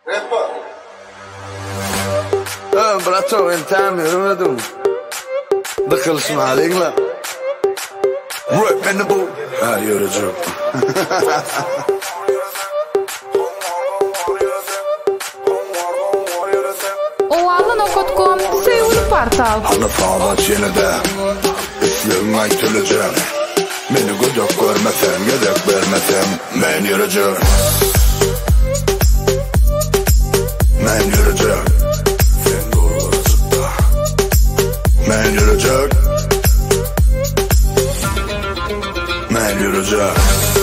Brato, entame, yürümedim. Dıkılışma halinle. Rap beni bu. Ha yürücüm. Ovalın.com sevgili portal. Hanı sağlaç yenide. İslim aytılacağım. Beni gödök görmesem, gedek vermesem. Men yürücüm. Men yürücüm. Sen doğru zıtta. Men yürücüm. Men yürücüm.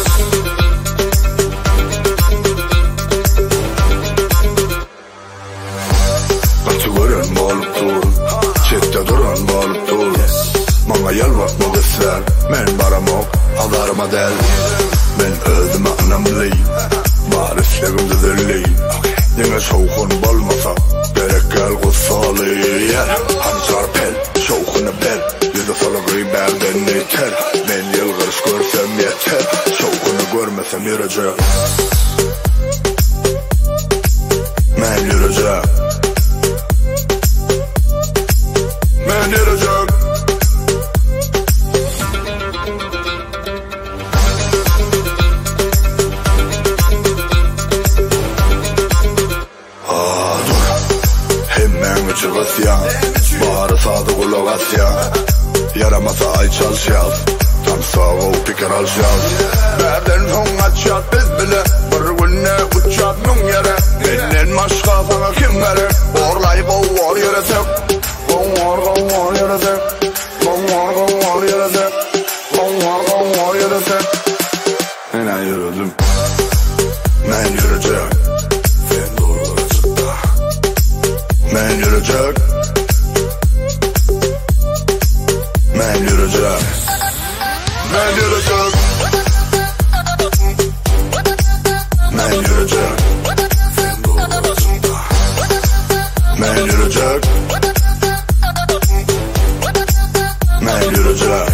Kaçı görün bolup dur. Çette durun bolup dur. Bana yalvartma kızlar. Men baramok, adarıma del. Men özüme anamlıyım. Barislerim düzürleyim. Yine soğukun bolmasa gerek gel kutsalı yer. Hancar pel, soğukunu bel. Yüzü salıgı berden yeter. Ben yılgırış görsem yeter. Soğukunu görmesem yürücü. Men yürücü. Men yürücü. Çıkasyan, baharı sadık ulaşyan. Yaramasa ay çalışyaz. Tam sağ fikir alacağız. Berden son açat biz bile. Bir günne uçat nun yere. Benden başka sana kim verir? Orlayıp o var yöresek. Var yöresek. Var yöresek. Var yöresek. Ben yürüdüm. Ben yürüyeceğim. Sen doğru zıtta. Men yürüyecek. Men yürüyecek. Men yürüyecek. Men yürüyecek. Sen doğrusun da. Men yürüyecek. Men yürüyecek.